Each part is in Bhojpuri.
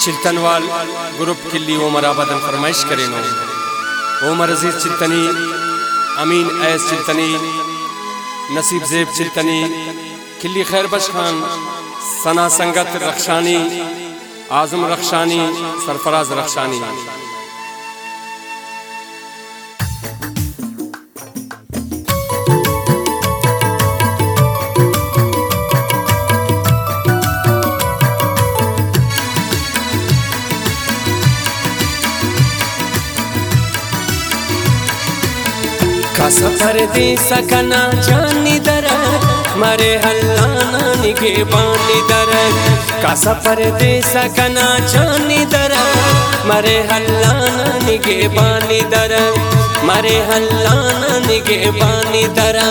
चिल्तनवाल ग्रुप किल्ली उमर आबादन फरमाइश करें नो उमर अजीज चिल्तनी, अमीन ऐस चिल्तनी, नसीब जेब चिल्तनी, किल्ली खैरबश खान, सना संगत रखशानी, आजम रखशानी, सरफराज रखशानी। कासा परदेसा कना जानी दरा मरे हल्लाना निगे बानी दरा। कासा परदेसा कना जानी दरा मरे हल्लाना निगे बानी दरा, मरे हल्लाना निगे बानी दरा।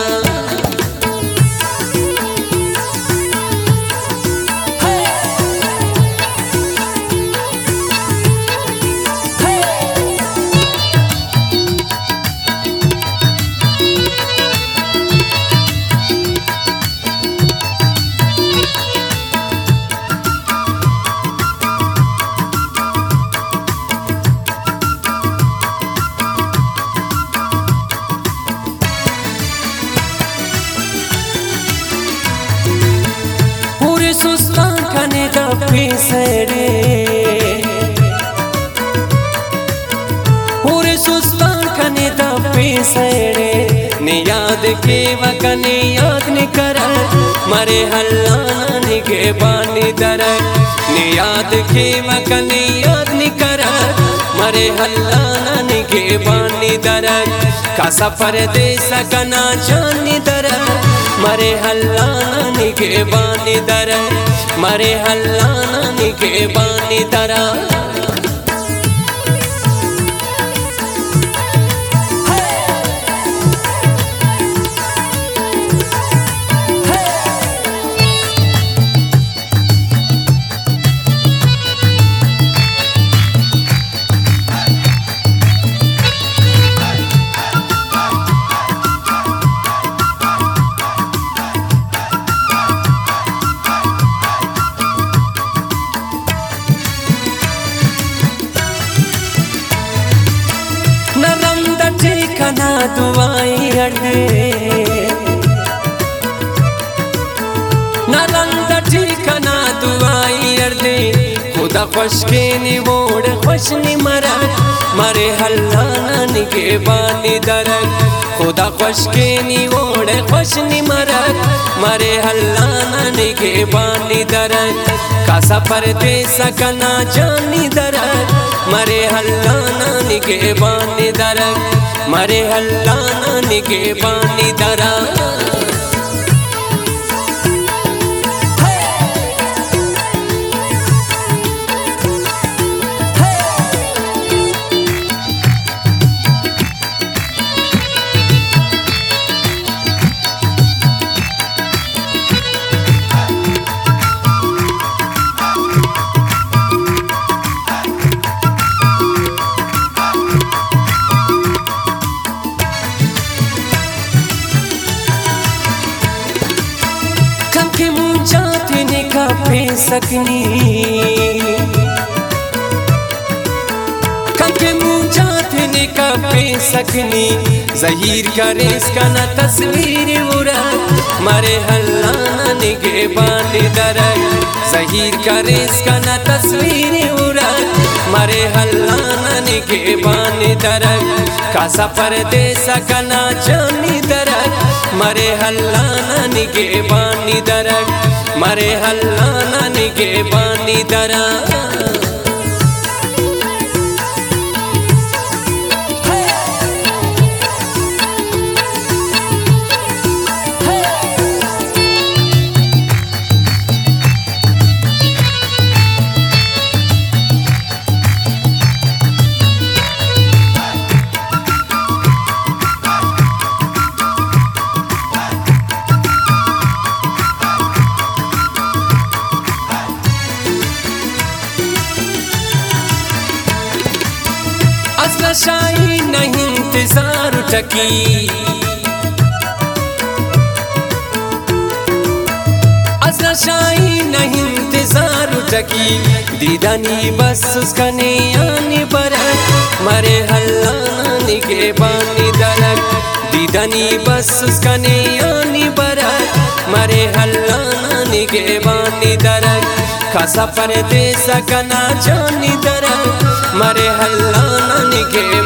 सुस्तान कने दबे सरे पूरे सुस्तान कने दबे सरे ने याद के वकने याद ने कर मरे हल्लाना निगे बानी दर। ने याद के वकने याद ने कर मरे हल्लाना निगे बानी दर। कासा परदेसा कना जानी दर मरे हल्लाना निगे बानी दर, मरे हल्लाना निगे बानी दरा। कना दुआई अड़े नरंद ठिकाना दुआई अड़े खुदा खुश के निवोड़ खुश नि मरा मरे हल्लाना निगे बानी दर। खुदा खुश के निवोड़ खुश नि मरा मरे हल्लाना निगे बानी दर। कासा परदेसा कना जानी दर मरे हल्लाना निगे बानी दर, मरे हल्लाना निगे बानी दरा। जाते ने कापे सकनी कंके मुँह जाते ने कापे सकनी ज़हीर करे इसका न तस्वीर उड़ा मरे हल्लाना निगे बानी दर। ज़हीर करे इसका न तस्वीर उड़ा मरे हल्लाना निगे बानी दर। कासा परदेसा कना जानी दर मरे हल्लाना निगे बानी दर, मरे हल्लाना निगे बानी दरा। शाही नहीं इंतजार टकी अज़रा शाही नहीं इंतजार सकी दीदानी बस उसकने आनी बरक मरे हल्ला निगे बानी दरक दीदानी बस उसकने आनी बरक मरे हल्ला निगे बानी दरक खासा परदेसा कना जानी दरक मरे हल्ला निगे